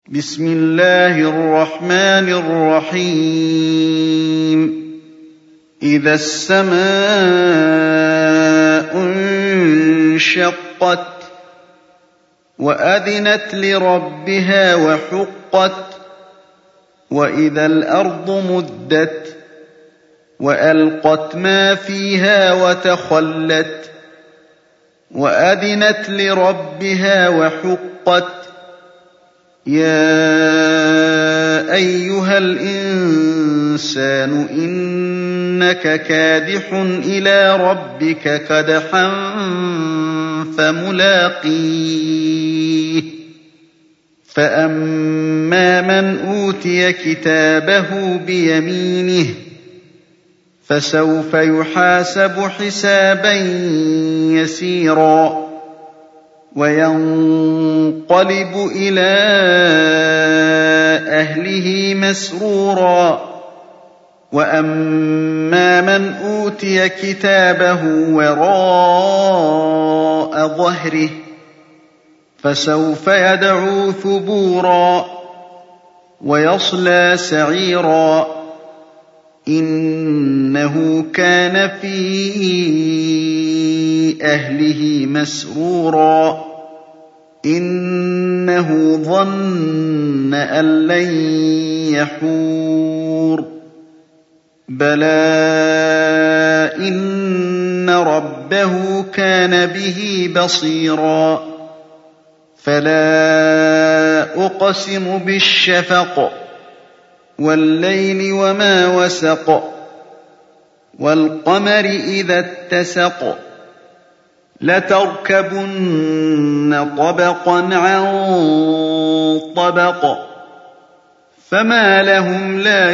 بسم الله الرحمن الرحيم إذا السماء انشقت وأذنت لربها وحقت وإذا الأرض مدت وألقت ما فيها وتخلت وأذنت لربها وحقت يا أيها الإنسان إنك كادح إلى ربك كدحا فملاقيه فأما من أوتي كتابه بيمينه فسوف يحاسب حسابا يسيرا وينقلب إلى أهله مسرورا وأما من أوتي كتابه وراء ظهره فسوف يدعو ثبورا ويصلى سعيرا إنه كان في أهله مسرورا إنه ظن أن لن يحور بلى إن ربه كان به بصيرا فلا أقسم بالشفق والليل وما وسق والقمر إذا اتسق لتركبن طبقا عن طبق فما لهم لا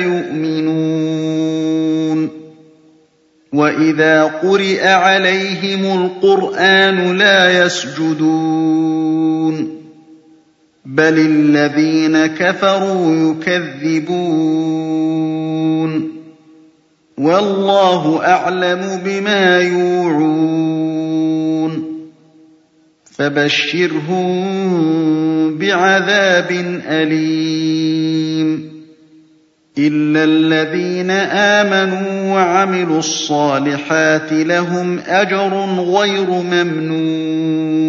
يؤمنون وإذا قرئ عليهم القرآن لا يسجدون بل الذين كفروا يكذبون والله أعلم بما يوعون فبشرهم بعذاب أليم إلا الذين آمنوا وعملوا الصالحات لهم أجر غير ممنون